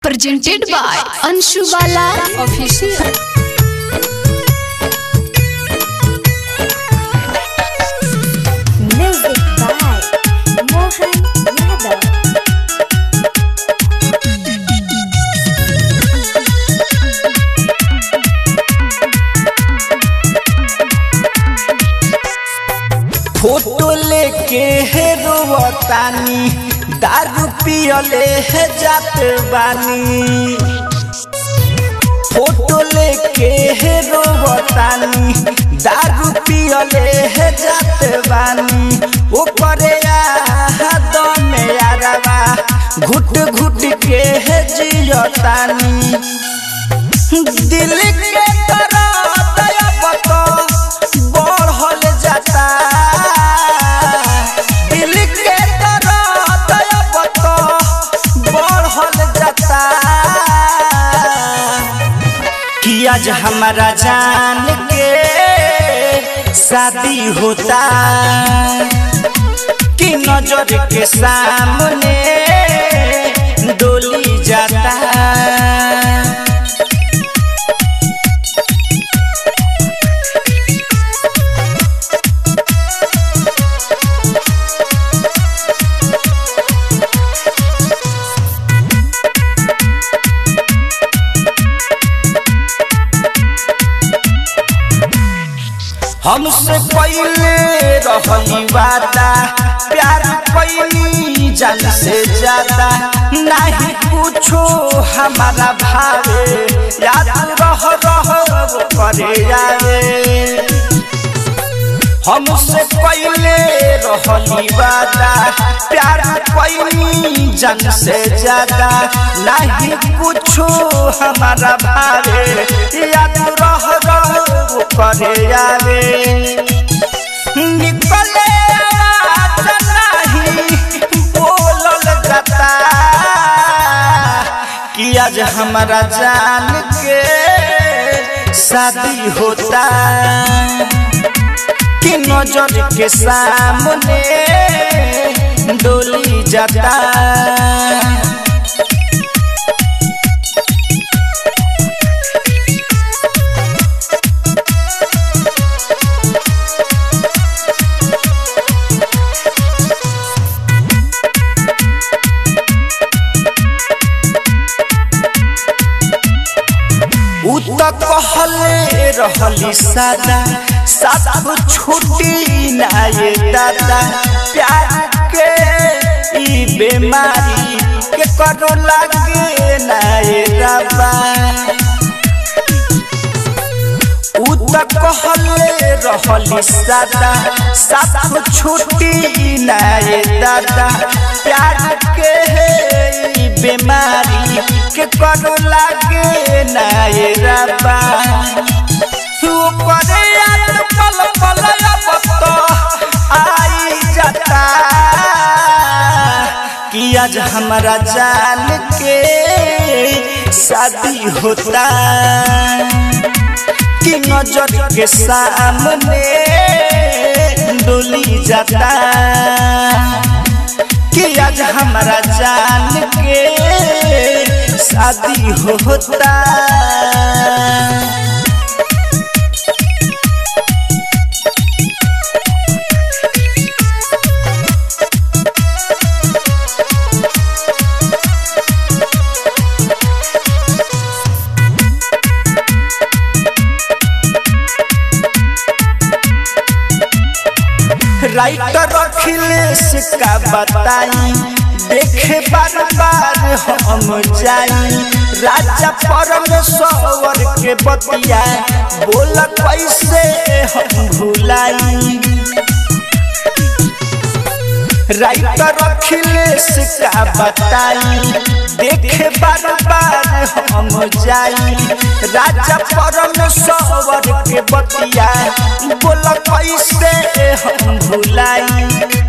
presented by Anshu Bala Official. Music by Mohan Yadav. Photo लेके है रोवतानी दारू पियले है जात बानी। फोटो लेके है रोवतानी दारू पियले है जात बानी। ओ करे दम यारवा घुट घुट के है जियतानी। दिल के तरह दया बतो बढ़ल जाता। दिल के तरह दया बतो बढ़ल जाता। कि आज हमारा जान के शादी होता कि नजर के सामने डोली जाता। हमसे पहले रहली वादा प्यार पैनी जान से ज्यादा। नहीं पूछो हमारा भावे याद रह करे आवे। हमसे पहले रहली वादा प्यार पैनी जान से ज्यादा। नहीं पूछो हमारा भावे याद रह करे आवे। निकले नहीं बोलल जाता कि आज हमारा जान के शादी होता कि नजर के सामने डोली जाता। कहले रहली सादा सब छुट्टी ना ये दादा। प्यार के ई बीमारी के करो लागे ना ये रबा। कहले रहली सादा सब छुट्टी ना ये दादा। प्यार के ई बीमारी के करो लागे ना ये रबा। तू करे याद पल पल अब तो आई जाता कि आज हमारा जान के शादी होता कि नजर के सामने डोली जाता। कि आज हमारा जान के शादी होता। राइटर अखिलेश का बताई देखे बार बार हम जाई। राजा परमेश्वर के बतिया बोल कैसे हम भुलाई। राइटर अखिलेश का बताई देखे बार बार हम जाई। राजा परमेश्वर के बतिया बोल कैसे हम भुलाई।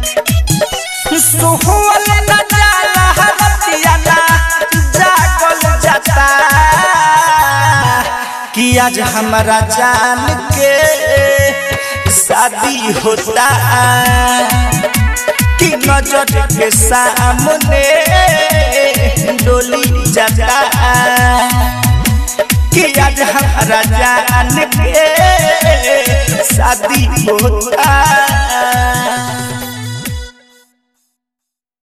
सुहल न जाला हतिया ना जागल जाता कि आज हमारा जान के शादी होता कि नजर के सामने डोली जाता कि आज हमारा जान के शादी होता।